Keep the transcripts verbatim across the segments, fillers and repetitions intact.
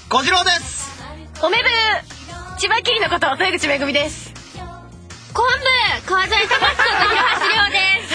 小次郎です。 おめぶ千葉桐のこと豊口めぐみです。 昆布川添隆子こと広橋亮です。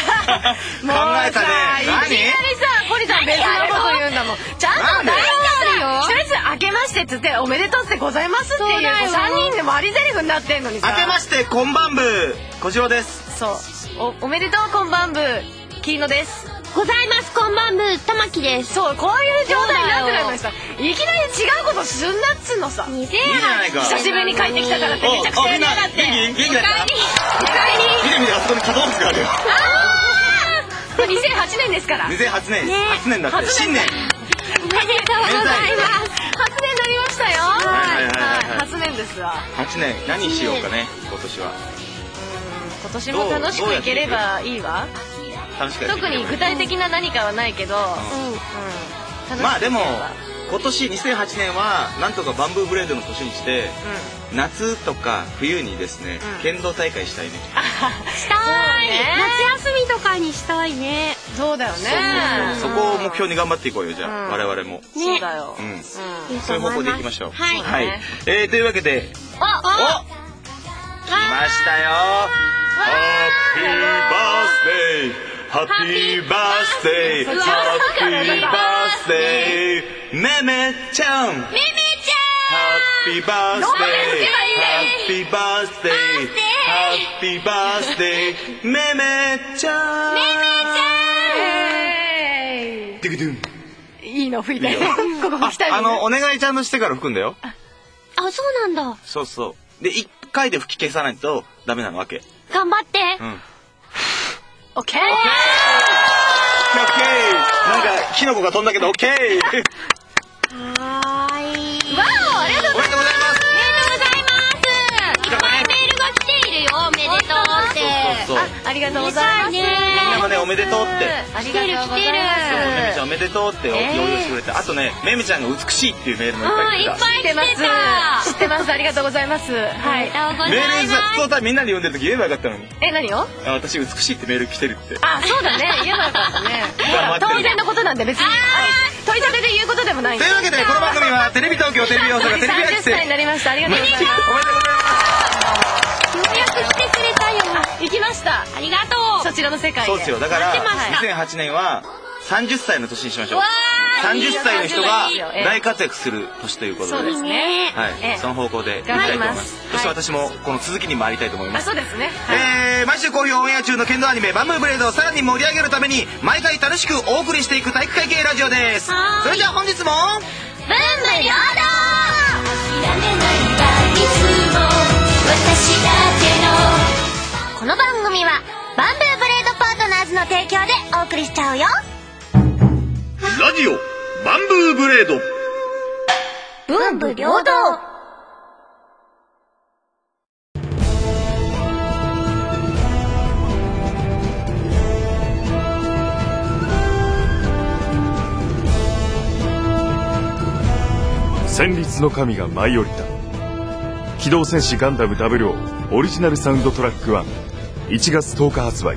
考えたね。 いきなりさポリさん別のこと言うんだもん。ちゃんと台本がさ一つ明けましてっつっておめでとうってございますっていうさんにんでもありゼリフになってんのにさ。 明けましてこんばんぶ小次郎です。 そうおおめでとうこんばんぶ桐野です。 ございますこんばんぶ玉木です。 そうこういう状態になってないのにさいきなり違うことすんなっつうのさ。 にせんはち久しぶりに帰ってきたからってめちゃくちゃやりやがって。 元気元気だった。 おかえり。 見て見てあそこに可動物があるよ。 ああにせんはちねんですから。 にせんはちねん初年だって新年。 おめでとうございます。 初年になりましたよ。 はいはいはい初年ですわ。 はちねん何しようかね今年は。 今年も楽しくいければいいわ。特に具体的な何かはないけど、 まあでも今年にせんはちねんはなんとかバンブーブレードの年にして、うん、夏とか冬にですね、うん、剣道大会したいね。 したい、ね、夏休みとかにしたいね。 そうだよね。 そこを目標に頑張っていこうよじゃあ、うん、我々も。 そうだよ、 うん、そういう方向でいきましょう。 はい、 はい、えー、というわけでおお来ましたよ。ハッピーバースデーハッピーバースデーハッピーバースデーめめちゃんめめちゃんハッピーバースデーハッピーバースデーハッピーバースデーめめちゃんめめちゃんティクドゥンいいの吹いてここ吹きたい。 あのお願いちゃんとしてから吹くんだよ。 あそうなんだ。 そうそうでいっかいで吹き消さないとダメなわけ。 頑張って。 うんオッケー。 オッケー。オッケー。なんかキノコが飛んだけどオッケー。 はーい。 わおありがとうございます。 ありがとうございます。いっぱいメールが来ているよおめでとうって。 そうそうそう。 あありがとうございます。 みんなもねおめでとうって。 ありがとうございます。 めめちゃんおめでとうって用意してくれて、あとねめめちゃんが美しいっていうメールもいっぱい来てた。 いっぱい来てた。 知ってますありがとうございます。はい。 メールさ普通だみんなに読んでる時言えばよかったのに。 え何を？ あ私美しいってメール来てるって。 あそうだね言えばよかったね。当然のことなんで別に取り立てで言うことでもない。 というわけでこの番組はテレビ東京テレビ大阪テレビ愛知さんじゅっさいになりました。ありがとうございます。 おめでとうございます。 ようやく来てくれたよ。 行きました。 ありがとう。 そちらの世界で。 そうですよだからにせんはちねんはさんじゅっさいの年にしましょう。さんじゅっさいの人が大活躍する年ということで、 そうですね。 はい、その方向でいきたいと思います。そして私もこの続きに回りたいと思います。 そうですね。 えー、毎週好評オンエア中の剣道アニメバンブーブレードをさらに盛り上げるために毎回楽しくお送りしていく体育会系ラジオです。それでは本日もブンブリョードこの番組はバンブーブレードパートナーズの提供でお送りしちゃうよ。 ラジオバンブーブレード文武両道。 戦慄の神が舞い降りた。機動戦士ガンダムダブルオーオリジナルサウンドトラックワンいちがつとおか発売。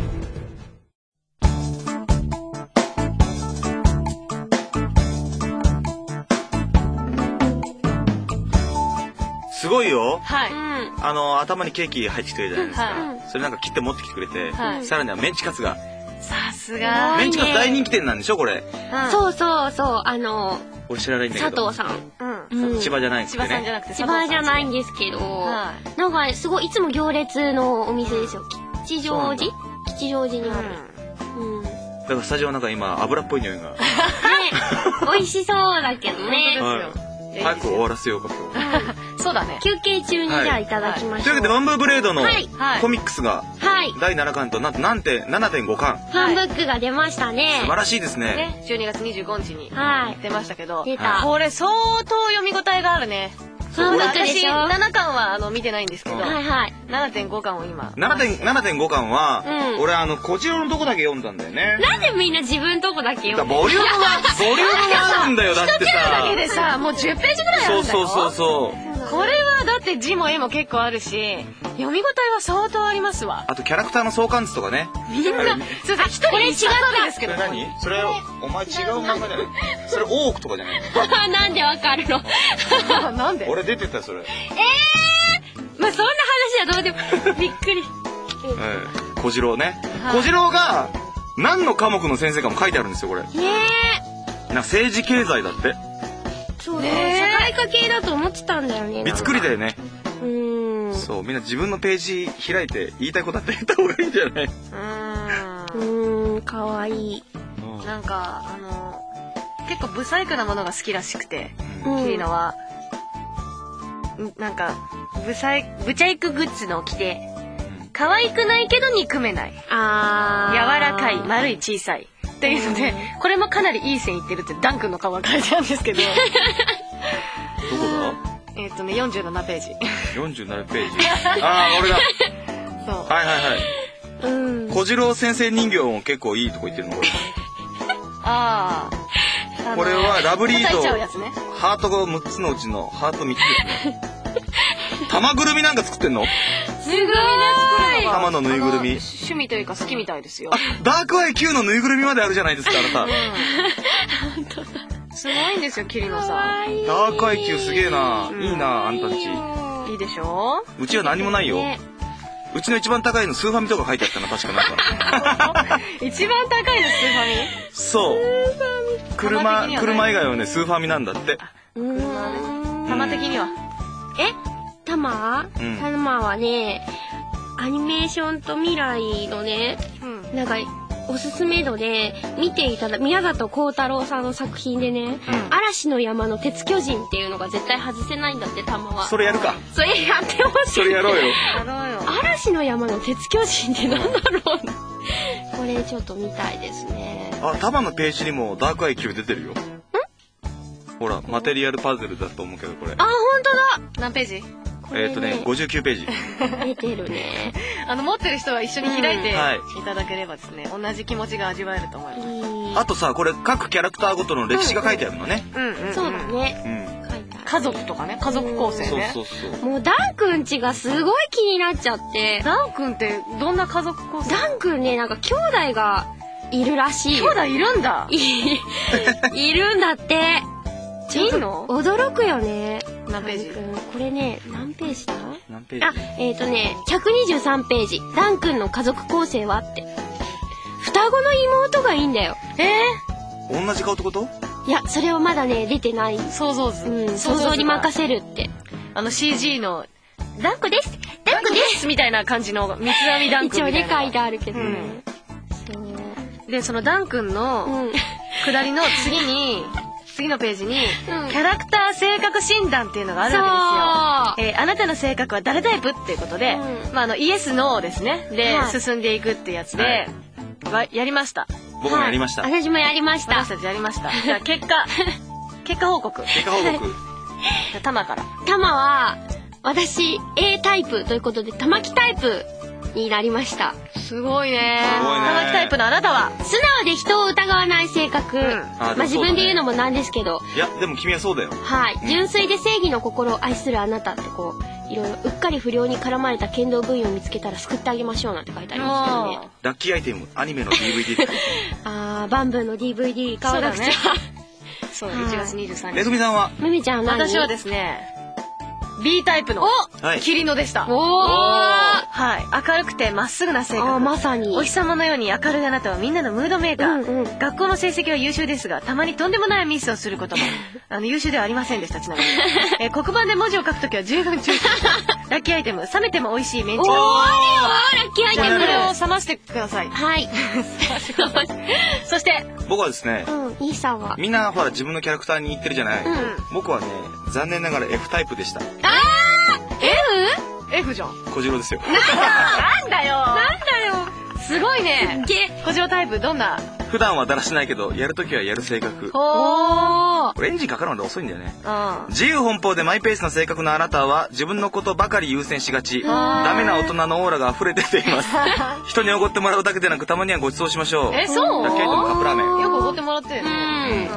すごいよ。 はい。 あの頭にケーキ入ってきてるじゃないですか。 はい、 それなんか切って持ってきてくれて、 はい、 さらにはメンチカツが。 さすが。 メンチカツ大人気店なんでしょこれ。 うん、そうそうそうあの俺知らないんだけど。 佐藤さん。 うん。千葉じゃないんですね。 千葉さんじゃなくて千葉じゃないんですけど、はい、なんかすごいいつも行列のお店ですよ。吉祥寺？吉祥寺にある。 うん。だからスタジオなんか今油っぽい匂いが。ね、 美味しそうだけどね。 早く終わらせようかと。 そうだね。 休憩中にじゃあいただきましょう。 というわけでバンブーブレードのコミックスがだいななかんとなんとなんて ななてんごかん。 ファンブックが出ましたね。 素晴らしいですね。 じゅうにがつにじゅうごにちに出ましたけど、 出た。 これ相当読み応えがあるね。 ファンブックでしょ。 私ななかんはあの見てないんですけど、 はいはい。 ななてんごかんを今。 ななてんごかんは俺あのこちらのとこだけ読んだんだよね。 なんでみんな自分とこだけ読む？ ボリュームがボリュームがあるんだよだってさ。 一ページだけでさもうじゅっページぐらいあるんだよ。 そうそうそうそう。 これはだって字も絵も結構あるし、 読み応えは相当ありますわ。 あとキャラクターの相関図とかね。 みんな、すいません、一人これ違ったんですけど。 何？それお前違う漫画じゃない？それ多くとかじゃない？ なんでわかるの？ なんで？ 俺出てたそれ。ええー、まあそんな話はどうでもびっくり。 うん、小次郎ね。小次郎が何の科目の先生かも書いてあるんですよこれ。ねえ。なんか政治経済だって。 そうね。社会科系だと思ってたんだよね。 びっくりだよね。 うん。 そうみんな自分のページ開いて言いたいことあって言った方がいいんじゃない？ うん。 うん、可愛い。 なんかあの結構ブサイクなものが好きらしくて、キリノはなんかブサイブチャイクグッズのを着て。可愛くないけど憎めない。あ柔らかい、丸い、小さい。っていうので、これもかなりいい線いってるってダン君の顔が書いてあるんですけど。どこだ？ えっとね、よんじゅうななページ。 よんじゅうななページ。ああ、俺だ。そう。はいはいはい。うん。小次郎先生人形も結構いいとこ言ってるのこれ。ああ。これはラブリーとハートがむっつのうちのハートみっつですね。玉ぐるみなんか作ってんの？ すごいね、作るのが。 玉のぬいぐるみ。 趣味というか好きみたいですよ。 あ、ダークアイ Q のぬいぐるみまであるじゃないですか、あなた。 本当だ。すごいんですよ、キリノさん。 ダークアイ Q すげえな。いいな、あんたんち。 いいでしょ？ うちは何もないよ。うちの一番高いのスーファミとか書いてあったな、確かなんか。 一番高いのスーファミ？ そう。車、車以外はね、スーファミなんだって。 車ね。玉的には？ え？タマ、うん、タマはね、アニメーションと未来のね、うん、なんかおすすめ度で見ていただ宮里光太郎さんの作品でね、うん、嵐の山の鉄巨人っていうのが絶対外せないんだってタマは。 それやるか。 それやってほしい。 それやろうよ。 やろうよ。 嵐の山の鉄巨人ってなんだろう。これちょっと見たいですね。 あ、タマのページにもダークアイ Q 出てるよ。ほら、マテリアルパズルだと思うけどこれ。 あ、本当だ。 何ページ？ えっとね、ごじゅうきゅうページ。 出てるね。 あの持ってる人は一緒に開いていただければですね、同じ気持ちが味わえると思います。 あとさ、これ各キャラクターごとの歴史が書いてあるのね。 うんうん。そうだね。 家族とかね、家族構成ね。 そうそうそう。 もうダンくんちがすごい気になっちゃって。 ダンくんってどんな家族構成？ ダンくんね、なんか兄弟がいるらしい。 兄弟いるんだ。 いるんだって。 いいの？ 驚くよね。 何ページ？ これね、何ページだ？ 何ページ？ あ、えっとね、ひゃくにじゅうさんページ。ダン君の家族構成はって。双子の妹がいいんだよ。 えー？同じ顔ってこと？ いや、それはまだね、出てない。 想像図。 うん、想像に任せるって。 あの シージー の、ダンクですダンクですみたいな感じの、三つ編みダンクみたいな。 一応ね、書いてあるけどね。 そう。で、そのダン君の、下りの次に、次のページに、うん、キャラクター性格診断っていうのがあるわけですよ。えー、あなたの性格は誰タイプっていうことで、うん、まああのイエスノーですね。で、はい、進んでいくってやつで、はい、やりました。 僕もやりました。 はい、私もやりました。 私たちやりました。じゃあ結果結果報告。 結果報告。 じゃあタマから。 タマは私 A タイプということで玉木タイプになりました。 すごいね。玉木タイプのあなたは素直で人を疑わない性格、うん、まあ自分で言うのもなんですけど、 いやでも君はそうだよ。 はい、うん、純粋で正義の心を愛するあなたってこういろいろうっかり不良に絡まれた剣道部員を見つけたら救ってあげましょうなんて書いてありますけどね。 ラッキーアイテムアニメの ディーブイディーあーバンブーの ディーブイディー 買わなくちゃ。 そうだね。いちがつにじゅうさんにち。 めぐみさんは？ めめちゃんは何？ 私はですね B タイプのキリノでした。 おお、 はい、明るくてまっすぐな性格。 あ、まさにお日様のように明るいあなたはみんなのムードメーカー、うんうん、学校の成績は優秀ですがたまにとんでもないミスをすることもあの優秀ではありませんでした。ちなみに、えー、黒板で文字を書くときは十分注意。ラッキーアイテム冷めても美味しいメンチカツ。 おー、あるよラッキーアイテム。 これを冷ましてください。 はいそして僕はですね、 うん、イーさんはみんなほら自分のキャラクターに言ってるじゃない、うん、僕はね残念ながら F タイプでした。 あー F？ F じゃん。 小次郎ですよ。 なんだよなんだよすごいね。小次郎タイプどんな？ 普段はだらしないけどやるときはやる性格。 おー、エンジンかかるまで遅いんだよね。 うん、 自由奔放でマイペースな性格のあなたは自分のことばかり優先しがち。ダメな大人のオーラが溢れ出ています。人におごってもらうだけでなくたまにはご馳走しましょう。 え、そう？ ラッキーアイテムカップラーメン。 よくおごってもらってるの。 うん、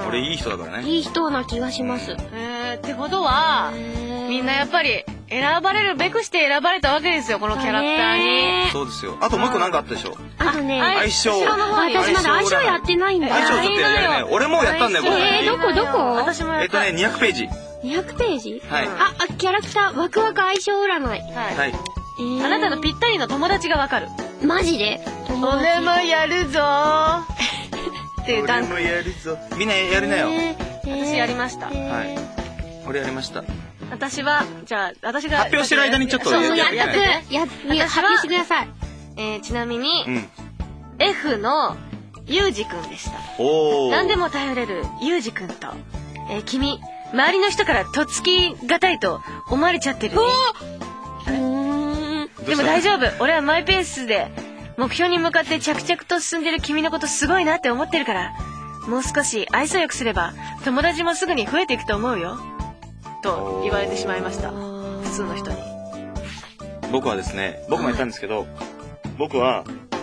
俺いい人だからね。 いい人な気がします。 えー、ってことはみんなやっぱり選ばれるべくして選ばれたわけですよ、このキャラクターに。 そうですよ。あともう一個なんかあったでしょ。 あとね、 相性。 私まだ相性やってないんだよ。 相性ちょっとやるね。俺もやったんだよ、これ。 えー、どこどこ？ 私もやった。 えっとね、にひゃくページ。 にひゃくページ？ はい。 あ、あ、キャラクター、ワクワク相性占い。 はい。 はい。 えー、 あなたのぴったりの友達がわかる。 マジで？ 俺もやるぞーっていうダンク。 俺もやるぞ。みんなやりなよ。 私やりました。 はい。俺やりました。 私は、じゃあ、私が。 発表してる間にちょっとそう、 ややっとく。や、発表してください。 えー、ちなみに、 うん。 F のゆうじくんでした。 おー。 何でも頼れるゆうじくんと、えー、君、周りの人からとっつきがたいと思われちゃってるね。 うーん。 でも大丈夫。俺はマイペースで、目標に向かって着々と進んでる君のことすごいなって思ってるから、もう少し愛想よくすれば、友達もすぐに増えていくと思うよ。と言われてしまいました。普通の人に。 僕はですね、僕も言ったんですけど、僕は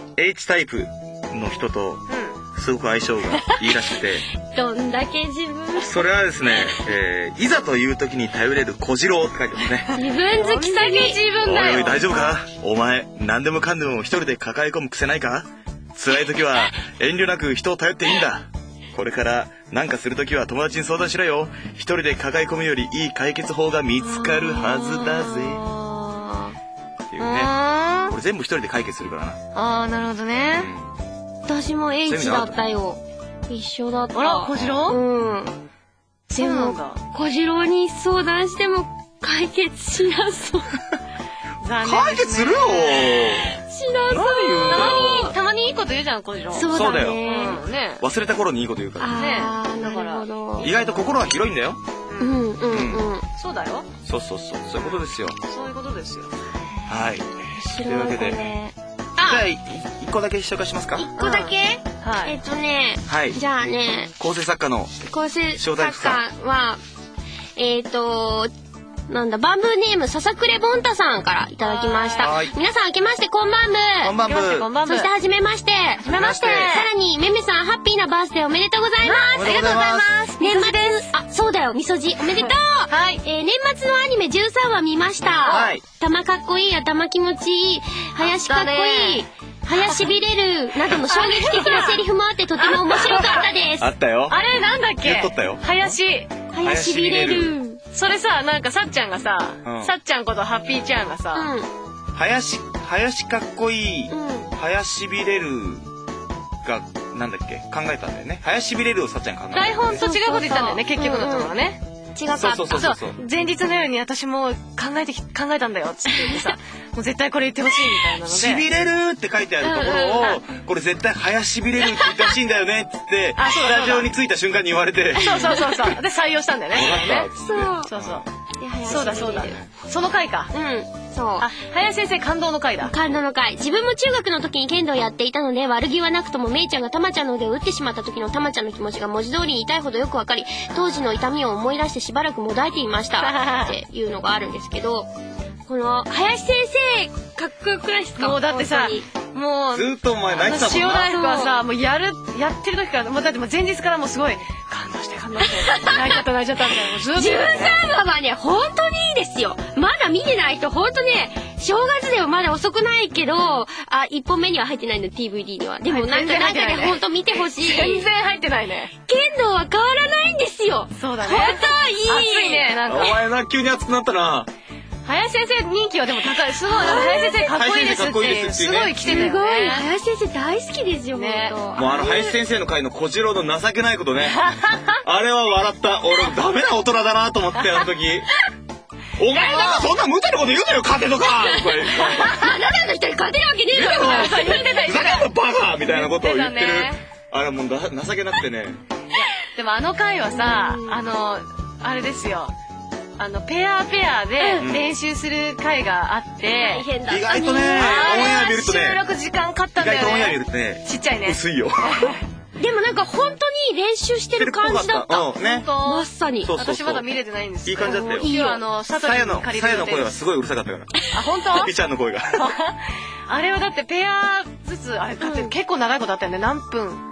H タイプの人とすごく相性がいいらしくて、 どんだけ自分。 それはですね、えー、いざという時に頼れる小次郎って書いてますね。 自分好きすぎ。自分だよ。 おいおい大丈夫か？お前、何でもかんでも一人で抱え込む癖ないか？辛い時は遠慮なく人を頼っていいんだ。これから何かするときは友達に相談しろよ。一人で抱え込むよりいい解決法が見つかるはずだぜ。っていうね。これ全部一人で解決するからな。 ああ、なるほどね。 うん、私も H だったよ。一緒だった。 あら、小次郎？ うん。でも、小次郎に相談しても解決しなそう。 残念。 解決するよ。 しなそう。 たまに、たまにいいこと言うじゃん、小次郎。 そうだよ。 うん、ね。 忘れた頃にいいこと言うからね。 ああ、なるほど。 意外と心は広いんだよ。 うんうんうん。 そうだよ。 そうそうそう。そういうことですよ。 そういうことですよ。 はい。というわけで。じゃあ、一個だけ紹介しますか。 一個だけ？はい。えっとね。はい。じゃあね。 構成作家の。 構成作家は、えっと、なんだ、バンブーネーム、ささくれぼんたさんからいただきました。皆さん、明けまして、こんばんぶ。 こんばんぶ。 こんばんぶ。 そして、はじめまして。はじめまして。 さらに、めめさん、ハッピーなバースデーおめでとうございます。 ありがとうございます。 年末です。あ、そうだよ、みそじ。おめでとう。はい。えー、年末のアニメじゅうさんわ見ました。はい。玉かっこいい、頭気持ちいい、林かっこいい。林びれるなどの衝撃的なセリフもあってとても面白かったです。 あったよ。 あれなんだっけ？ 言っとったよ。 林。 林びれる。 それさ、なんかさっちゃんがさ、さっちゃんことハッピーちゃんがさ、 林、林かっこいい、林びれるが、なんだっけ考えたんだよね。林びれるをさっちゃん考えた。 台本と違うこと言ったんだよね、結局のところね。 違かった。 そうそうそうそう。 前日の夜に私も考えてき、考えたんだよっつって言ってさ、もう絶対これ言ってほしいみたいなので。 しびれるって書いてあるところを、これ絶対林しびれるって言ってほしいんだよねっつって、スタジオに着いた瞬間に言われて。 そうそうそうそう。で採用したんだよね。 そう。 そうそう。そうだそうだ。その回か。 うん。そう。 あ、林先生感動の回だ。 感動の回。自分も中学の時に剣道をやっていたので、悪気はなくともめいちゃんがたまちゃんの腕を打ってしまった時のたまちゃんの気持ちが文字通りに痛いほどよくわかり、当時の痛みを思い出してしばらくもだえていました。っていうのがあるんですけど、この、林先生、かっこよくないですか？ もうだってさ、もう、 ずっとお前泣いてたもんな。 塩大福はさ、もうやる、やってる時から、もうだってもう前日からもうすごい、感動して感動して、泣いちゃった泣いちゃったみたいな。ずっと。 自分サーバーはね、本当にいいですよ。まだ見てない人、本当ね、正月ではまだ遅くないけど、あ、一本目には入ってないの、ティーブイディー には。でもなんか、なんかね、本当見てほしい。 全然入ってないね。 剣道は変わらないんですよ。 そうだね。 本当いい。 熱いね、なんか。 お前な、急に熱くなったな。 林先生人気はでも高い。すごい、林先生かっこいいですって。すごい来てたよね。 すごい、林先生大好きですよ、ね。 もうあの林先生の回の小次郎の情けないことね。あれは笑った。俺ダメな大人だなと思ってあの時。お前なんかそんな無茶なこと言うなよ、勝てとか。 あなたの人に勝てるわけねえだろ。 言ってたふざけんなバカみたいなことを言ってる。あれもう情けなくてね。 でもあの回はさ、あのあれですよ。あのペアペアで練習する回があって、 意外とね、オンエア見るとね、 収録時間かったんだよね。 意外とオンエア見るとね、 ちっちゃいね。 薄いよ。 でもなんか本当に練習してる感じだった。 うん、ね。 まさに。 私まだ見れてないんですいい感じだったよ。 いいよ、あの、佐藤の、さやの声はすごいうるさかったから。 あ、本当？ ピちゃんの声が。 あれはだってペアずつ、あれだって結構長いことあったよね。何分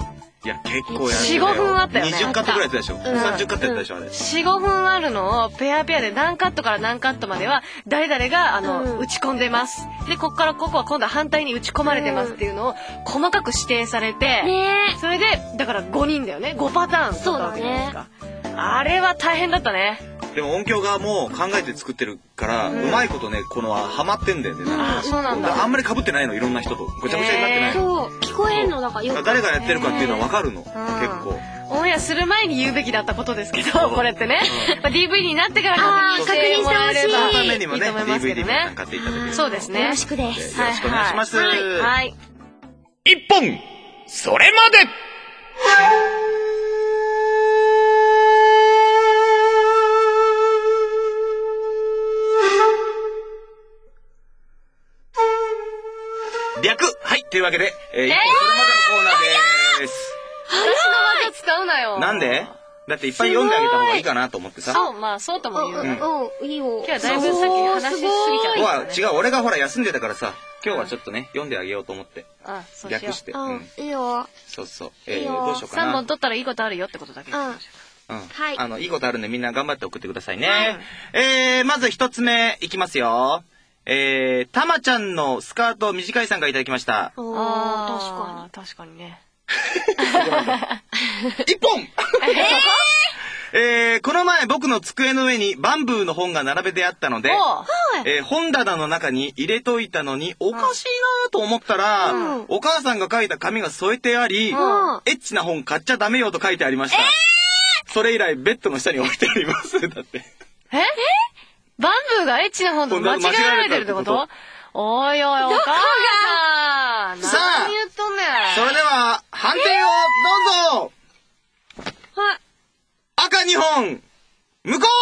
いや結構やるよん、ごふんあったよね。 にじゅっカットぐらいやったでしょ。さんじゅっカットやったでしょあれ。 よん、ごふんあるのをペアペアで何カットから何カットまでは誰々があの打ち込んでます。でここからここは今度は反対に打ち込まれてますっていうのを細かく指定されて、それでだからごにんだよね。ごパターン撮ったわけじゃないですか。あれは大変だったね。 でも音響側も考えて作ってるからうまいことねこのハマってんだよね。 あ、そうなんだ。 あんまり被ってないのいろんな人とごちゃごちゃになってない。 そう聞こえんのだからよく。 誰がやってるかっていうのは分かるの結構。 オンエアする前に言うべきだったことですけど、これってね、まあ、ディーブイディー になってから確認してもらえればいいと思いますけどね。 そのためにもね ディーブイディー も買っていただける。 そうですね。 よろしくです。 よろしくお願いします。 はい。はい。 一本それまで。 略はいというわけで、えー、一本それまでのコーナーです。 私の技使うなよ。 なんで？だっていっぱい読んであげた方がいいかなと思ってさ。 そう、まあそうとも言う。 うん、いいよ。 今日はだいぶさっき話しすぎちゃった。 は違う、俺がほら休んでたからさ、今日はちょっとね読んであげようと思って。 あ、そうしよう。 略して。 うん、いいよ。 そうそう。えー、どうしようかな。 さんぼん取ったらいいことあるよってことだけ。うん。 うん。はい。あのいいことあるんでみんな頑張って送ってくださいね。えー、まず一つ目いきますよ。えー、たまちゃんのスカート短いさんがいただきました。 ああ、確かに。確かにね。 一本えー、この前僕の机の上にバンブーの本が並べてあったので、えー、本棚の中に入れといたのにおかしいなと思ったら、うん、お母さんが書いた紙が添えてあり、うん、エッチな本買っちゃダメよと書いてありました。えー、それ以来ベッドの下に置いてあります。だって。えバンブーがエッチな本と間違えられてるってこと？おいおいお母さん。 さあ、 何言っとんねん。 それでは判定をどうぞ。 はい。 赤にほん向こう。なんで？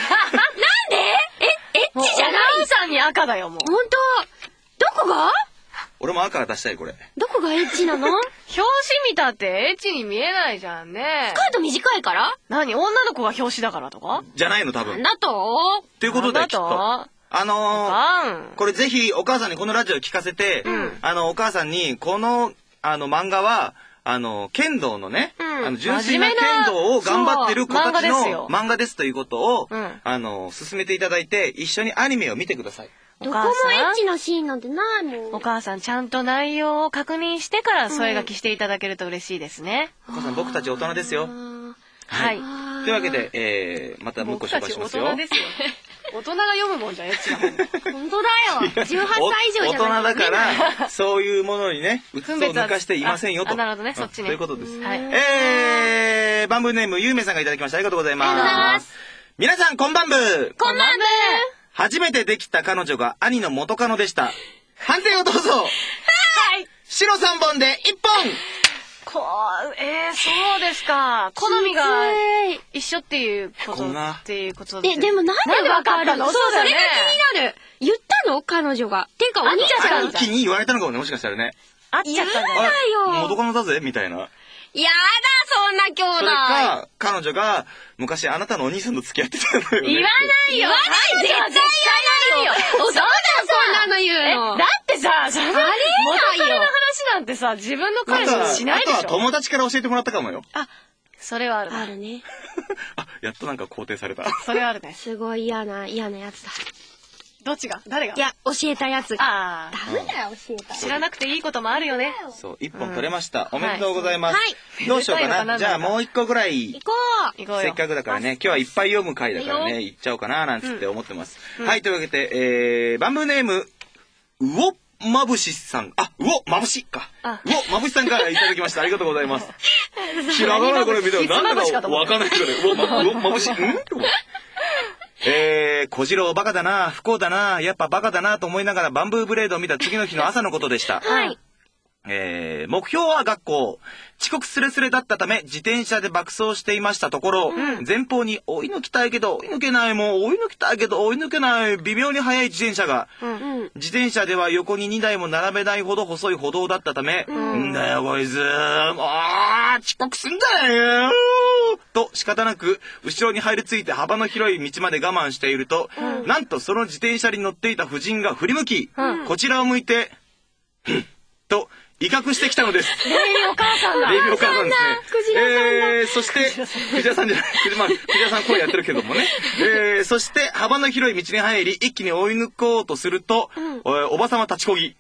え、エッチじゃない？ お母さんに赤だよもう。 本当？どこが？ 俺も赤出したいこれ。 どこがエッチなの？ 表紙見たってエッチに見えないじゃんね。 スカート短いから？ 何？女の子が表紙だからとか？ じゃないの多分。 なんだと？ ということできっと。あのー、これぜひお母さんにこのラジオ聞かせて、うん、あのお母さんにこのあの漫画はあの剣道のね、うん、あの純粋な剣道を頑張ってる子たちの漫画ですということを、うん、あの進めていただいて一緒にアニメを見てください。 どこもエッチなシーンなんてないもん。 お母さんちゃんと内容を確認してから添え書きしていただけると嬉しいですね。 お母さん僕たち大人ですよ。はい。というわけで、えー、またもう一個紹介しますよ。 僕たち大人ですよ。大人が読むもんじゃんエッチな本。 本当だよ。じゅうはっさい以上じゃない。 大人だからそういうものにね、うつを抜かしていませんよと。 なるほどね、そっちね。 ということです。 はい。 えー、バンブーネームゆうめいさんがいただきました。ありがとうございます。 ありがとうございます。 皆さんこんばんぶー。 こんばんぶー。 初めてできた彼女が兄の元カノでした。判定をどうぞ。はい。白さんぼんでいっぽん。 こう、えー、そうですか。好みが一緒っていうことっていうことで。 え、でもなんでわかるの？そう、それが気になる。言ったの？彼女が。てか、お兄ちゃんが。兄に言われたのかもね、もしかしたらね。 あっちゃったんだよ。 元カノだぜみたいな。 やだ、そんな兄弟。 それか、彼女が、昔あなたのお兄さんと付き合ってたのよね。 言わないよ。 言わない絶対言わないよ。そうだ、そんなの言うの。 だってさ、それ、元カノの話なんてさ、自分の彼女にしないでしょ。 あとは友達から教えてもらったかもよ。 あ、それはあるね。 あるね。 あ、やっとなんか肯定された。 それはあるね。 すごい嫌な、嫌なやつだ。 どっちが？誰が？ いや、教えたやつが。 ああ。 ダメだよ、教えた。 知らなくていいこともあるよね。 そう、一本取れました。おめでとうございます。はい。どうしようかな。じゃあもう一個ぐらい。 行こう。 行こうよ。 せっかくだからね、今日はいっぱい読む回だからね、行っちゃおうかななんつって思ってます。はい、というわけで、えー、バンブーネーム、うおまぶしさん。あ、うおまぶしか。うおまぶしさんからいただきました。ありがとうございます。知らないこれ見てもなんだかわかんないけどね。うおまぶし。んえー、小次郎バカだな、不幸だな、やっぱバカだなと思いながらバンブーブレードを見た次の日の朝のことでした。 はい。 えー、目標は学校。遅刻スレスレだったため自転車で爆走していましたところ、うん、前方に追い抜きたいけど追い抜けない、もう追い抜きたいけど追い抜けない微妙に速い自転車が、うん、自転車では横ににだいも並べないほど細い歩道だったため、うん、んだよこいつ、あー遅刻すんだよと仕方なく後ろに入りついて幅の広い道まで我慢していると、うん、なんとその自転車に乗っていた夫人が振り向き、うん、こちらを向いてと威嚇してきたのです。 レイビーお母さんだ。 レイビーお母さんですね。 クジラさんだ。 えー、そして、クジラさんじゃない、クジ,、まあ、クジラさん声やってるけどもね。えー、そして、幅の広い道に入り、一気に追い抜こうとすると、うん、お, おばさま立ちこぎ。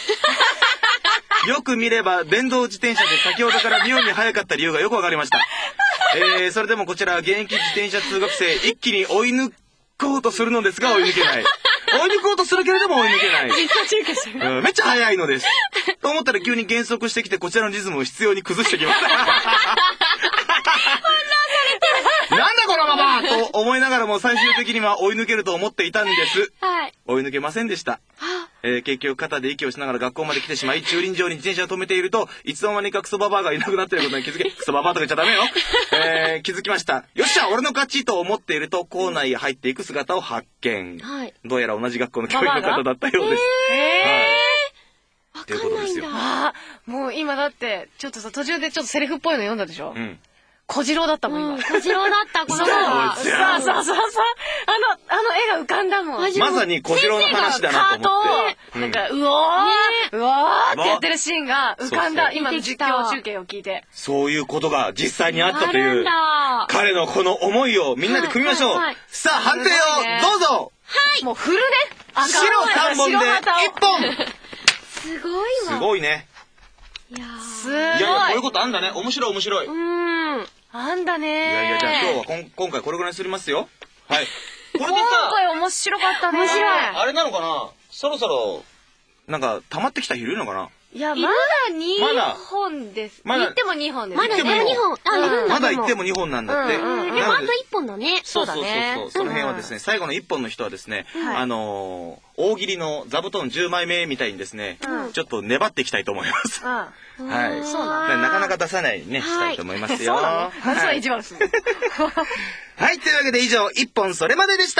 よく見れば、電動自転車で先ほどから妙に速かった理由がよくわかりました。えー、それでもこちら、現役自転車通学生、一気に追い抜こうとするのですが、追い抜けない。追い抜こうとするけれども追い抜けない。うん、めっちゃ速いのです。と思ったら急に減速してきてこちらのリズムを必要に崩してきました。なんだこのままと思いながらも最終的には追い抜けると思っていたんです。はい、追い抜けませんでした。えー、結局肩で息をしながら学校まで来てしまい、駐輪場に自転車を止めていると、いつの間にかクソババアがいなくなっていることに気づけ、クソババアとか言っちゃダメよ。えー、気づきました。よっしゃ俺の勝ちと思っていると、校内へ入っていく姿を発見。はい、どうやら同じ学校の教員の方だったようです。えーはい、っていうことですよ。 ああ、もう今だって、ちょっとさ、途中でちょっとセリフっぽいの読んだでしょ。うん。小次郎だったもん、今。 小次郎だった、この子が。 そうそうそうそう。あの、あの絵が浮かんだもん。 まさに小次郎の話だなと思って。 なんか、うおーうわーってやってるシーンが浮かんだ、今の実況中継を聞いて。 そういうことが実際にあったという、彼のこの思いをみんなで組みましょう。さあ、判定をどうぞ。 はい。 もう振るね。 白さんぼんでいっぽん。 すごいわ。 すごいね。 いやすごい。いやいや、こういうことあんだね。面白い面白い。 うん。あんだね。 いやいや、じゃあ今日はこん今回これぐらいにすりますよ。はい。 これでさ、今回面白かったね。 面白い。 あれなのかな、そろそろ、なんか、溜まってきた人いるのかな。 いや、まだにほんです。まだ。言ってもにほんです。 まだにほん。あ、いるんだ。 まだ言ってもにほんなんだって。 でもあといっぽんだね。 そうそうそうそう。その辺はですね、最後のいっぽんの人はですね、あの、大喜利の座布団じゅうまいめみたいにですね、ちょっと粘っていきたいと思います。はい。そうななかなか出さないね、したいと思いますよ。 はい。それ一番ですね。 はい、というわけで以上、いっぽんそれまででした。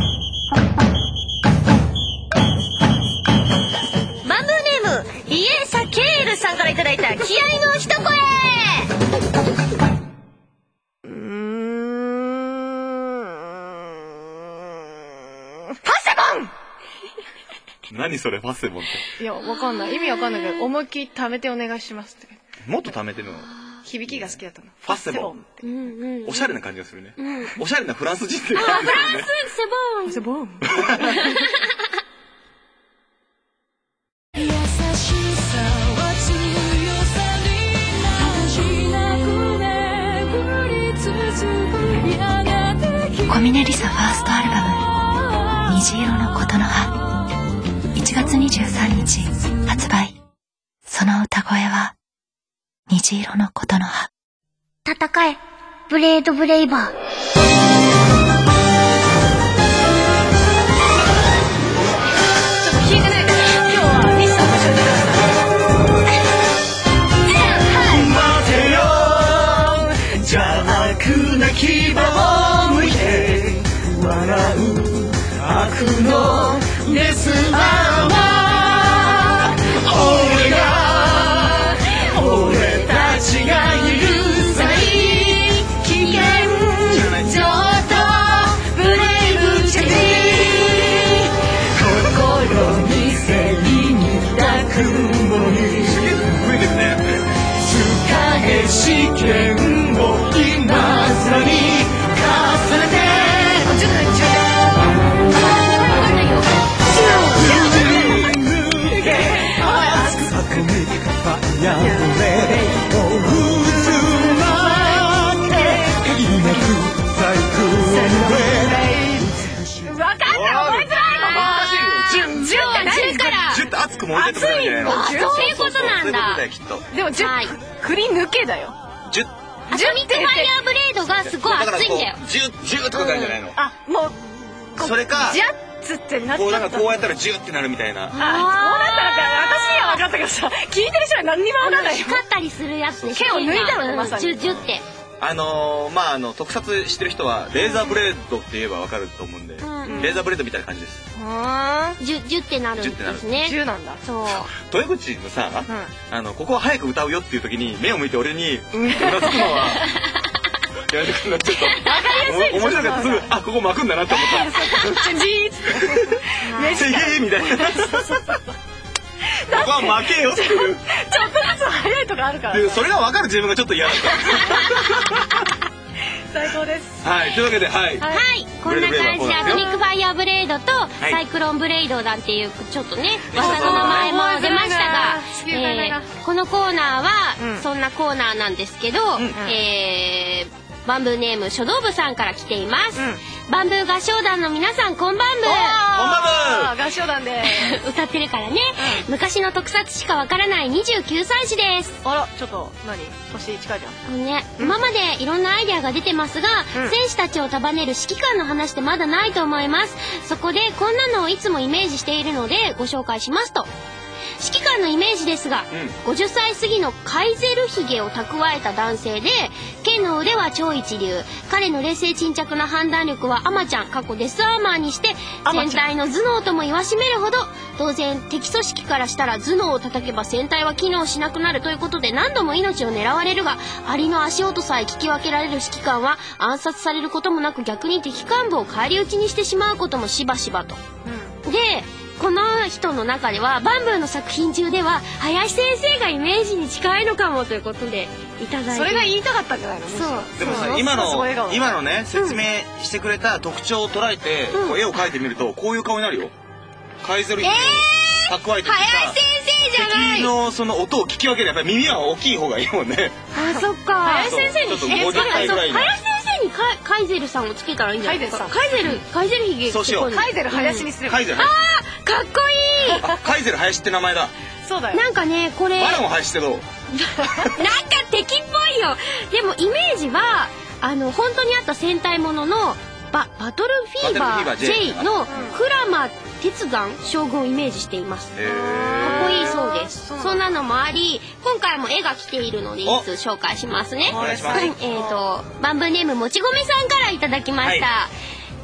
バンブーネーム、イエーサケールさんからいただいた気合の一声。うーん。ファセボン。 何それファセボンって。 いや、わかんない。意味わかんないけど、思いっきり貯めてお願いしますって。 もっと貯めてるの。 響きが好きだったの。 ファセボン。おしゃれな感じがするね。おしゃれなフランス人って感じがするね。 フランスセボン。 ファセボン。 小峰リサファーストアルバム「虹色の琴の葉」いちがつにじゅうさんにち発売。その歌声は虹色の琴の葉。 戦えブレードブレイバー。 聞いてないから今日は西さんも一緒に待てよじゃなく泣き場を向いて笑う悪のデスアーマー。俺が俺たちがいる最危険ちょっとブレイブチェリー心にせりにたくもに使え試験を今さに重ねてやれおうつまって今く最高のわかった覚えづらい。 ジュンジュンって何からジュンって熱く燃えてるからじゃないの。 そういうことなんだ。 でもジュン振り抜けだよ。 ジュンアトミックファイヤーブレードがすごい熱いんだよ。 ジュンジュンってことなんじゃないの。 あもうそれかジャッツってなっちゃった。 こうなんかこうやったらジュンってなるみたいな。 あそうだったのか。私には分かったけどさ、聞いてる人は何にも分かんないよ。 光ったりするやつで毛を抜いたのまさに。 ジュジュって。 あのー、まああの特撮してる人はレーザーブレードって言えば分かると思うんで、うん、レーザーブレードみたいな感じです。 ジュジュってなるんですね。 ジュなんだ。 そう。 豊口のさ、うん、あのここは早く歌うよっていう時に目を向いて俺にうなずくのは。やめてくんなちょっと。わかりやすい。 面白かった。すぐあここ巻くんだなって思った。 ジーッつって。 めっちゃいいみたいな。 こは負けよっていう。 ちょっとずつ早いとかあるから。 でそれが分かる自分がちょっと嫌だった。 最高です。 はい、というわけで、はい。 はい、こんな感じでアトミックファイヤーブレードとサイクロンブレードなんていうちょっとね技の名前も出ましたが、えー、このコーナーはそんなコーナーなんですけど、えーバンブーネーム書道部さんから来ています、うん、バンブー合唱団の皆さんこんばんぶー。 こんばんぶー。 合唱団で歌ってるからね、うん、昔の特撮しかわからないにじゅうきゅうさい児です。 あらちょっと何年近いじゃん、 ね、うん、今までいろんなアイデアが出てますが、うん、選手たちを束ねる指揮官の話ってまだないと思います。そこでこんなのをいつもイメージしているのでご紹介しますと、指揮官のイメージですが、うん、ごじゅっさい過ぎのカイゼルヒゲを蓄えた男性で、剣の腕は超一流、彼の冷静沈着な判断力はアマちゃん過去デスアーマーにして戦隊の頭脳とも言わしめるほど、当然敵組織からしたら頭脳を叩けば戦隊は機能しなくなるということで何度も命を狙われるが、アリの足音さえ聞き分けられる指揮官は暗殺されることもなく、逆に敵幹部を返り討ちにしてしまうこともしばしばと、うん、でこの人の中ではバンブーの作品中では林先生がイメージに近いのかもということでいただいて、 それが言いたかったんじゃないの。 そうでもさ、今の今のね説明してくれた特徴を捉えて、うん、こう絵を描いてみるとこういう顔になるよ。カイゼルヒゲを蓄えてるさ、 林先生じゃない。 敵のその音を聞き分ける、やっぱり耳は大きい方がいいもんね。 あ、そっか。 林先生にちょっとごじゅっかいぐらいの林先生にカイカイゼルさんをつけたらいいんじゃないですか。カイゼルカイゼルヒゲ。 そうしよう。 カイゼル林にすれば。 カイゼル林。 あー、かっこいい。 あ、カイゼル林って名前だ。 そうだよ。 なんかね、これバラモン林ってどう？なんか敵っぽいよ。でもイメージはあの本当にあった戦隊もののババトルフィーバー J のクラマ鉄眼将軍をイメージしています。かっこいいそうです。そんなのもあり、今回も絵が来ているのでいつ紹介しますね。 お願いします。 えっとバンブーネームもち米さんからいただきました。はい、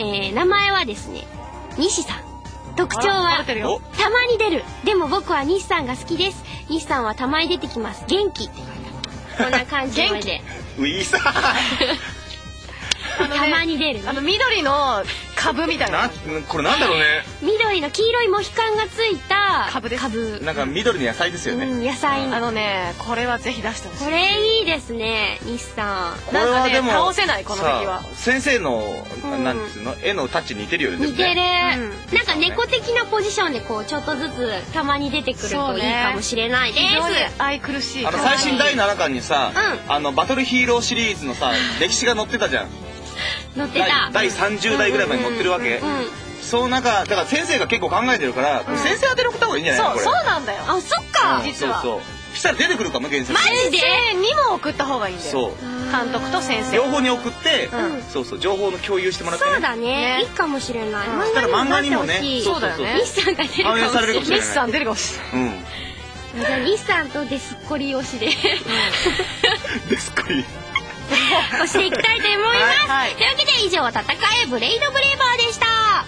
えー、名前はですね、西さん。特徴はたまに出る。でも僕は西さんが好きです。西さんはたまに出てきます。元気って書いてある。こんな感じで。 ウィーサー。 あのね、 たまに出る、ね、 あの緑の株みたいな。 なこれなんだろうね。 緑の黄色いモヒカンがついた株です。 株。 なんか緑の野菜ですよね。 うん、野菜。 あのね、これはぜひ出してほしい。 これいいですね、西さん。 これはでもなんかね、倒せないこの敵は。 先生の、うん、なんつうの絵のタッチ似てるよね。 似てる、うん。なんか猫的なポジションでこうちょっとずつたまに出てくるといいかもしれないです。 非常に愛くるしい。 あの最新だいななかんにさ、うん、あのバトルヒーローシリーズのさ歴史が載ってたじゃん。 載ってた。 だいさんじゅうだいぐらいまで載ってるわけ。その中だから先生が結構考えてるから、うん、先生当てに送った方がいいんじゃないのこれ。 そうそうなんだよ。 あ、そっか。 実は。 そうそう。したら出てくるかも原作。 マジで。 先生にも送った方がいいんだよ。 そう。 監督と先生。 両方に送って、そうそう情報の共有してもらって。 そうだね。いいかもしれない。 漫画にもね。 そうだよね。 西さんが出るかもしれない。 西さん出るかもしれない。 うん。 じゃあ西さんとデスコリ推しで。 デスコリ。 押していきたいと思います、はいはい、というわけで以上戦えブレイドブレイバーでした。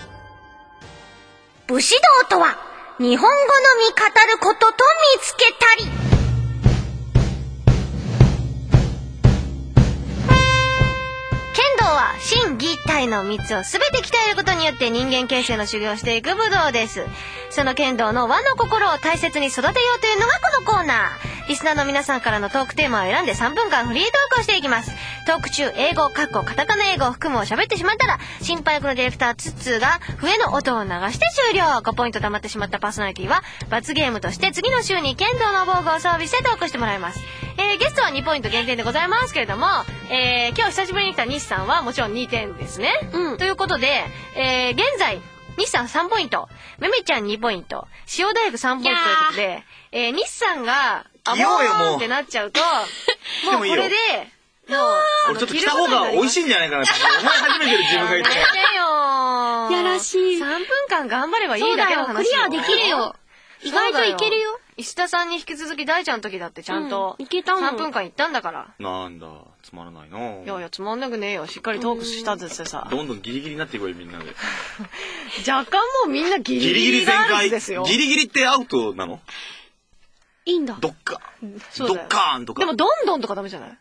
武士道とは日本語のみ語ることと見つけたり、剣道は心技体のみっつをすべて鍛えることによって人間形成の修行をしていく武道です。その剣道の和の心を大切に育てようというのがこのコーナー。リスナーの皆さんからのトークテーマを選んでさんぷんかんフリートークをしていきます。トーク中、英語、カッコ、カタカナ英語を含むを喋ってしまったら、心配役のディレクターツッツーが笛の音を流して終了。ごポイント貯まってしまったパーソナリティは、罰ゲームとして次の週に剣道の防具を装備してトークしてもらいます。えー、ゲストはにポイント減点でございますけれども、えー、今日久しぶりに来た西さんはもちろんにてんですね。うん。ということで、えー、現在、西さんさんポイント、めめちゃんにポイント、塩大福さんポイントということで、えー、西さんが、あぼーんってなっちゃうと、もうこれで、もう、 俺ちょっと来た方が美味しいんじゃないかなって思い始めてる自分がいて。 やめてよやらしい。 さんぷんかん頑張ればいいだけの話。 クリアできるよ。意外といけるよ。 石田さんに引き続き大ちゃんの時だってちゃんと、 いけたもん。 さんぷんかん行ったんだから。 なんだ、つまらないな。 いやいや、つまんなくねえよ。しっかりトークしたぜってさ。 どんどんギリギリになっていこうよ、みんなで。 若干もうみんなギリギリなんですよ。 ギリギリってアウトなの？ いいんだ。 ドッカーン。ドッカーンとか。 でもどんどんとかダメじゃない？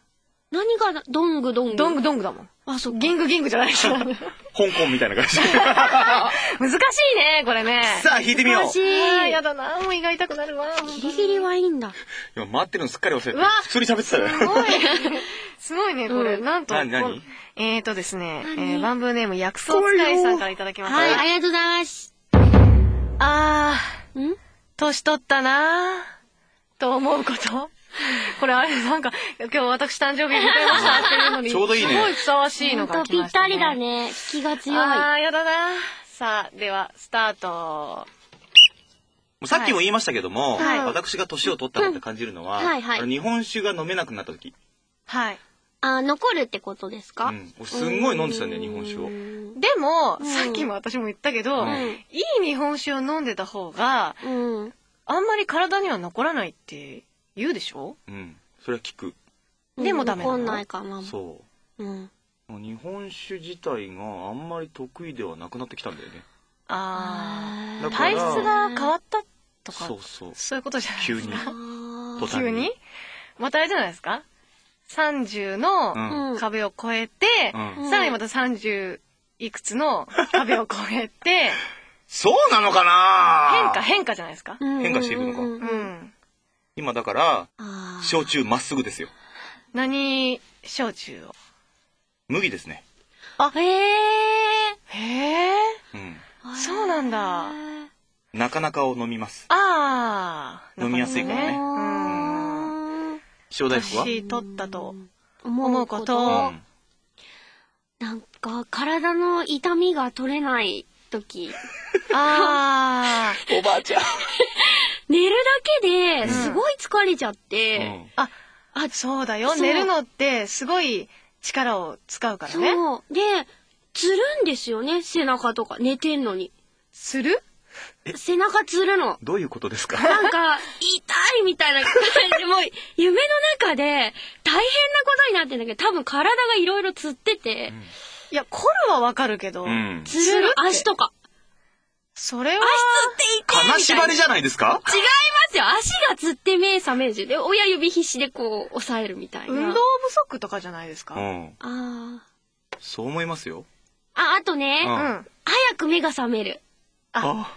何がドングドング？ ドングドングだもん。 あ、そう。 ギングギングじゃないでしょ。難し香港みたいな感じ。 いね、これね。 さあ、弾いてみよう。 難しい。 あーやだな、もう胃が痛くなるわ。 ギリギリはいいんだ。 今、回ってるのすっかり忘れてうわ、 普通に喋ってたよ。 すごい。すごいね、これ。なんと。 何何えーとですね、えー、バンブーネーム薬草使いさんからいただきました。 はい、ありがとうございます。 あー、 ん年取ったなー、と思うこと。これあれ、なんか、今日私誕生日迎えましたっていうのに、 ちょうどいいね。 すごいふさわしいのが来ぴっましたね。 たりだね。気が強い。 あー、やだな。さあ、では、スタート。 さっきも言いましたけども、 はい私が年を取ったなって感じるのは、 はいはいあの日本酒が飲めなくなった時。 はい。 あ、残るってことですか？ うん、すんごい飲んでたんだよ、日本酒を。 でも、 んさっきも私も言ったけど、 うんいい日本酒を飲んでた方が、 うん。 あんまり体には残らないって言うでしょ？ うん、それは聞く。 でもダメなの？ 残んないかな。 そうん。 う。もう日本酒自体があんまり得意ではなくなってきたんだよね。 あー、 だから体質が変わったとか、 そうそう。 そういうことじゃないですか。 あー途端急にまたあれじゃないですか？さんじゅうのうん壁を越えて、 うんさらにまたさんじゅういくつの壁を越えて、 そうなのかな？ 変化変化じゃないですか？ うん変化していくのかうんう。ん。 今だから、 あー焼酎まっすぐですよ。 何焼酎を？ 麦ですね。 へえ。 へー。 うん。 そうなんだ。 なかなかを飲みます。 あー。 飲みやすいからねうん。 塩大福は？ 年取ったと思思うこと。 うんなんか体の痛みが取れない時、 あー。 おばあちゃん。 寝るだけですごい疲れちゃって、 うんあ、あ、そうだよ。 そう寝るのってすごい力を使うからね。 そうでつるんですよね、背中とか寝てんのにする？ 背中つるの。 どういうことですか？ なんか痛いみたいな感じで、もう夢の中で大変なことになってんだけど、多分体がいろいろつってて、 いや、凝るはわかるけど、 うん。 つるの足とかそれは、 足つって痛いみたいな。 金縛りじゃないですか？ 違いますよ。足がつって目覚めるし、で親指必死でこう押さえるみたいな。 運動不足とかじゃないですか？ ううん。 ん。 あそう思いますよ。 ーあ、あとね、 うんあ、 早く目が覚める。 あ、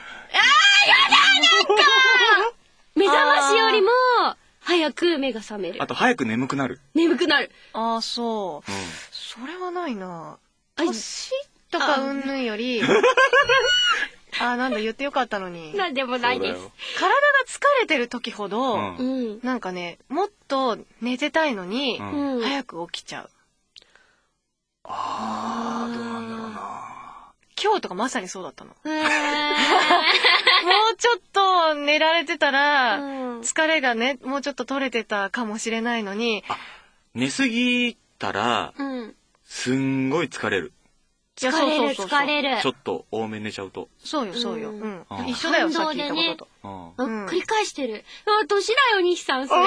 目覚ましよりも早く目が覚めるあ。と早く眠くなる。 眠くなる。 あー、そう。 うん。 それはないな。 あ年とかうんぬんより、あー、なんだ言ってよかったのに。 なんでもないです。 そうだよ体が疲れてる時ほど、 うんうん。 なんかね、もっと寝てたいのに、 うんうん。 早く起きちゃう。 あー、どうなんだろうな。 今日とかまさにそうだったの。 えーもうちょっと寝られてたら、 うん疲れがね、もうちょっと取れてたかもしれないのに、 寝すぎたら、 うん。 すんごい疲れる。 いや疲れる、 そうそうそうそう疲れるちょ。っと多めに寝ちゃうと。 そうよ、そうよ。 うんうんあ。ー一緒だよ、さっ反動でねき言ったことと。 うん。 うんあ繰り返してる。あ、年だよ、西さん、それ。 あー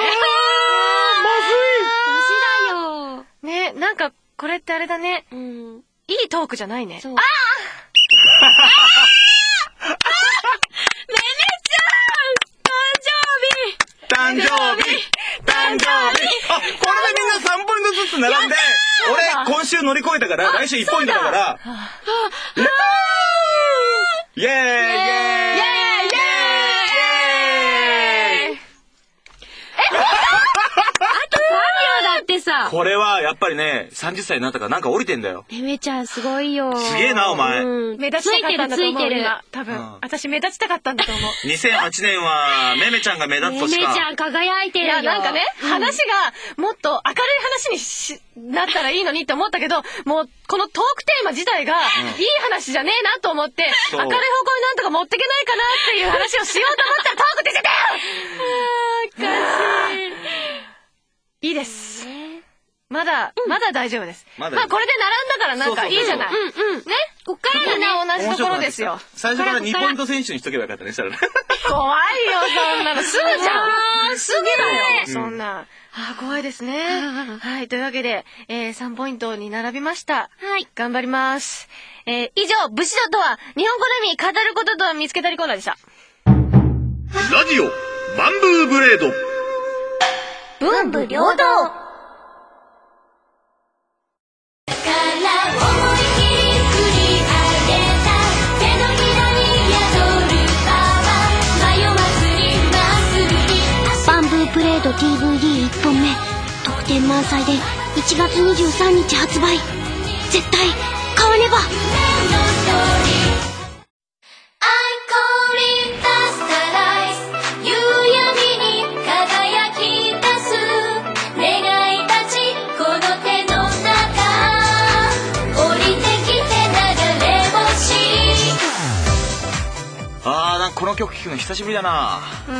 年だよ。 ね、なんか、これってあれだね。 うん。 いいトークじゃないね。 そう。 誕生日誕生日あ、これでみんなさんポイントずつ並んで、俺今週乗り越えたから、来週いちポイントだから、イエーイイエーイイエーイイエーイだってさ、 これはやっぱりね、さんじゅっさいになったからなんか降りてんだよ。 めめちゃんすごいよ。 すげえなお前うん目立ちたかったんだと思う、 ついてる、ついてる。 今。多分、 うん私目立ちたかったんだと思う。 にせんはちねんは、めめちゃんが目立つめとしか。 めちゃん輝いてるよ。 いや、なんかね、 うん話がもっと明るい話にしなったらいいのにって思ったけど、もう、このトークテーマ自体が、いい話じゃねえなと思って、 そう明るい方向になんとか持ってけないかなっていう話をしようと思ったらトークって言ってたよいいです。まだ、まだ大丈夫です。 まだまあ、これで並んだからなんかいいじゃない。 うんうん。ね。こっからだみんね。 な同じところですよ。 最初からにポイント選手にしとけばよかったね、したらね。 怖いよ、そんなの。すぐじゃん。すぐだよ、 うんそんな。あー、怖いですね。はい、というわけで、えー、さんポイントに並びました。 はい。 頑張ります。えー、以上、武士道とは、日本語の意味、語ることとは見つけたりコーナーでした。 ラジオバンブーブレード。 文武両道。 点満載でいちがつにじゅうさんにち発売。絶対買わねば。 この曲聴くの久しぶりだな。 うん。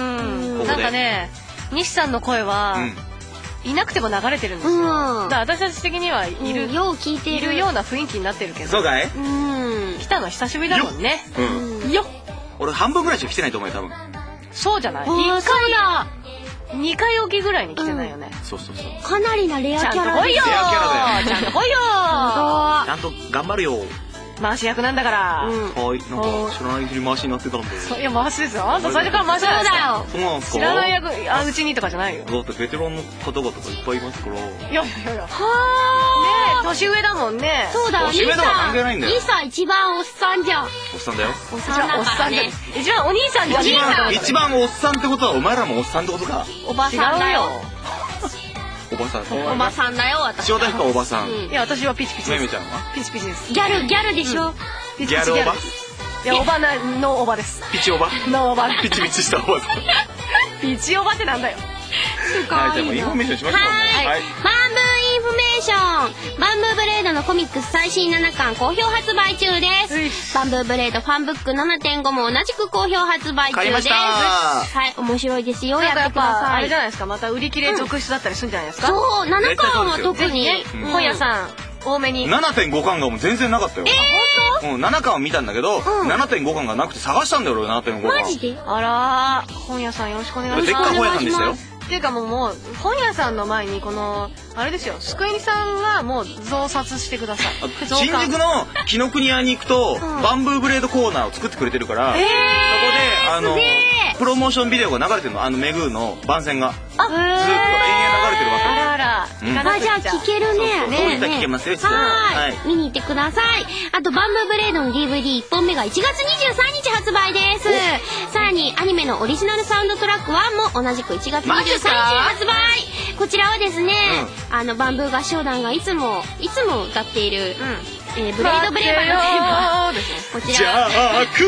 なんかね、西さんの声は、いなくても流れてるんですよ。だから私たち的にはいる、よう聞いているような雰囲気になってるけど。 そうかい？ うん。来たの久しぶりだもんね。うん。よっ。 俺半分ぐらいしか来てないと思うよ、多分。 そうじゃない？一回だ。二回おきぐらいに来てないよね。 そうそうそう。 かなりなレアキャラ。ちゃんと来いよ。 レアキャラだよ。 ちゃんと来いよ。 ちゃんと頑張るよ。 回し役なんだから。 はい、なんか知らないうちに回しになってたんで。 いや回しですよ。あんた最初から回しなんですか。 そうなんですか。 知らない役あうちにとかじゃないよ。 だってベテランの方々がいっぱいいますから。いやいやいや。はあ。ね年上だもんね。 そうだよ。 年上だから関係ないんだよ。 兄さん一番おっさんじゃん。 おっさんだよ。 おっさんだからね。 一番お兄さんじゃん。 一番おっさんってことはお前らもおっさんってことか。 おばさんだよ。 おばさん。 おばさんだよ私。 塩田彦おばさん。 いや私はピチピチ。 めめちゃんは？ ピチピチです。 ギャルギャルでしょ。 ギャルおば？ いやおばなのおばです。 ピチおば？ のおば。 ピチピチしたおばさん。 ピチおばってなんだよ。 はいじゃあもうインフォメーションしましょう。 はい。バンブーインフォメーション。バンブーブレードのコミックス最新ななかん好評発売中です。バンブーブレードファンブック ななてんご も同じく好評発売中です。はい、面白いですよ。やってください。 あれじゃないですか。また売り切れ続出だったりするんじゃないですか。 そう、ななかんは特に本屋さん多めに。 ななてんご 巻がもう全然なかったよ。えー、うん、ななかんを見たんだけど、ななてんご 巻がなくて探したんだよ俺 ななてんご 巻。 マジで？ あらー、本屋さんよろしくお願いします。 でっかい本屋さんでしたよ。 っていうかもうもう本屋さんの前にこのあれですよ、スクエニさんがもう増刷してください。 新宿の紀ノ国屋に行くと、バンブーブレードコーナーを作ってくれてるから、そこであのプロモーションビデオが流れてるの、あのメグーの番宣がずっと延々流れてるわけ。 あらあら。 あ、じゃあ聞けるね。 ね聞けますよ。 はい、見に行ってください。あとバンブーブレードの ディーブイディーいっぽんめがいちがつにじゅうさんにち発売です。さらにアニメのオリジナルサウンドトラックワンも同じくいちがつにじゅうさんにち発売。こちらはですね、あのバンブー合唱団がいつもいつも歌っている、えー、ブレイドブレイバーのテーマ、こちらこ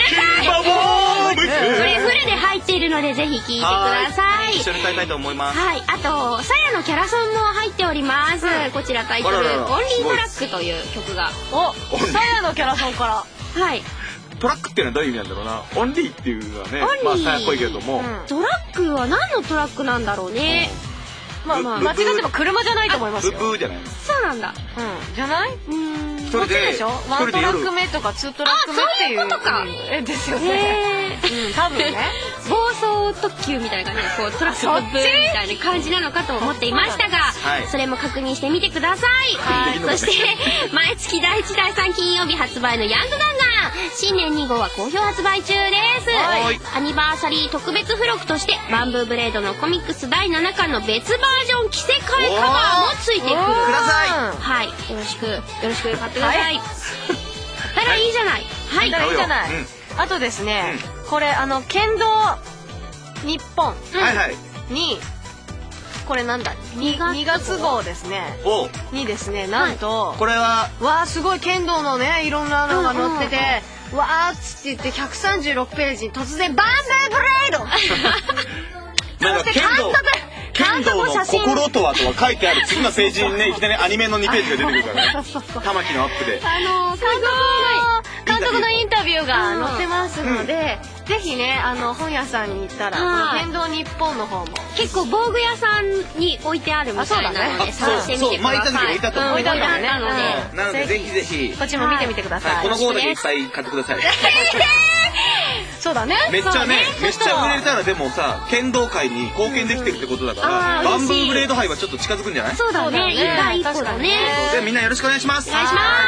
れフルで入っているのでぜひ聴いてください。 一緒に歌いたいと思います。 はい、あとさやのキャラソンも入っております。こちらタイトル「オンリートラック」という曲が。 お、さやのキャラソンから。 はい。 トラックっていうのはどういう意味なんだろうな。オンリーっていうのはね、まあさやっぽいけども、 トラックは何のトラックなんだろうね。 まあまあ間違っても車じゃないと思いますよ。 ブブーじゃないの。 そうなんだ。 うん、じゃない？うん。 一人でしょ？ワントラック目とかツートラック目っていう。 あ、そういうことか。 え、ですよね。うん、多分ね。 暴走特急みたいな感じで、こうトラックブブーみたいな感じなのかと思っていましたが、それも確認してみてください。そして毎月だいいちだいさん金曜日発売のヤングガンガン新年にごうは好評発売中です。アニバーサリー特別付録としてバンブーブレードのコミックスだいななかんの別バージョン着せ替えカバーもついてくる。 ください。 はい、よろしくよろしく買ってください。たらいいじゃない。はい、 たらいいじゃない。あとですね、これあの剣道日本にこれなんだにがつごうですねにですね、なんとこれはわあすごい剣道のねいろんなのが載ってて、わーっつって言ってひゃくさんじゅうろくページに突然バンブーブレードなんか剣道剣道の心とはとは書いてある次のページにねいきなりアニメのにページが出てくるからね。玉木のアップであの監督の監督のインタビューが載ってますので、ぜひねあの本屋さんに行ったらこの剣道日本の方も結構防具屋さんに置いてあるみたいなので探してみてください。 前行った時置いたと思う。 置いてあったね。 なのでぜひぜひこっちも見てみてください。 この号だけいっぱい買ってください。 そうだね。 めっちゃね、めっちゃ売れたらでもさ、剣道界に貢献できてるってことだから、バンブーブレード杯はちょっと近づくんじゃない？ そうだね。いい一歩だね。 じゃあみんなよろしくお願いします。 お願いします。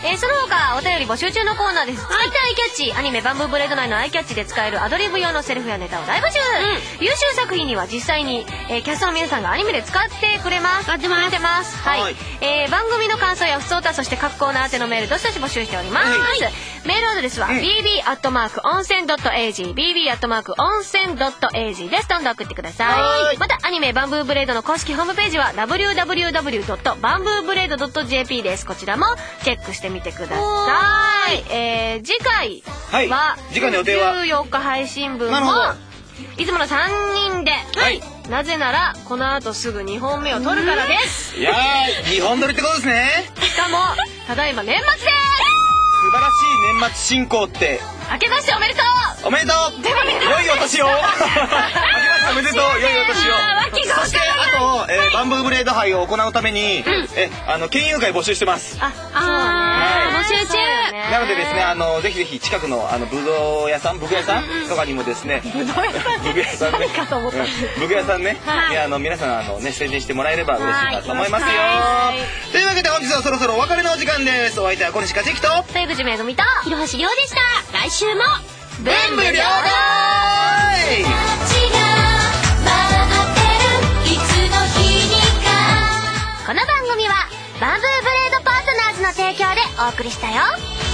えー、その他お便り募集中のコーナーです。使いたいアイキャッチ、アニメバンブーブレード内のアイキャッチで使えるアドリブ用のセリフやネタを大募集、うん、優秀作品には実際に、えー、キャストの皆さんがアニメで使ってくれます。使ってます。ます。はい、はい、えー、番組の感想や不相談、そして各コーナー宛てのメールどしどし募集しております。はい、メールアドレスは、うん、ビービー アットマーク 温泉 ドット エージー ビービー アットマーク 温泉 ドット エージー です。どんどん送ってください。はい、またアニメバンブーブレードの公式ホームページは ダブリューダブリューダブリュー ドット バンブーブレード ドット ジェーピー です。こちらもチェックしてみてください。えー、次回は、はい、 次回の予定はじゅうよっか配信分もいつものさんにんで、はい、なぜならこの後すぐにほんめを撮るからです。 いやー、にほん撮りってことですね。 しかもただいま年末です。素晴らしい年末進行って。 明けましておめでとう。 おめでとう。でもみんな良いお年を。明けましておめでとう。良いお年を。そしてあと、えー、バンブーブレード杯を行うために、うん、えあの県友会募集してます。 あ、あ、そうね。募集中。 なのでですね、あのぜひぜひ近くのあのぶどう屋さん、ぶぐ屋さんとかにもですね、 ぶどう屋さん、 ぶぐ屋さんね、ぶぐ屋さんね、あの皆さんあのね宣伝してもらえれば嬉しいなと思いますよ。というわけで本日はそろそろお別れのお時間です。お相手は小西和之と豊口めぐみと広橋亮でした。来週も文武両道。この番組はバンブーブレードパートナーズの提供でお送りしたよ。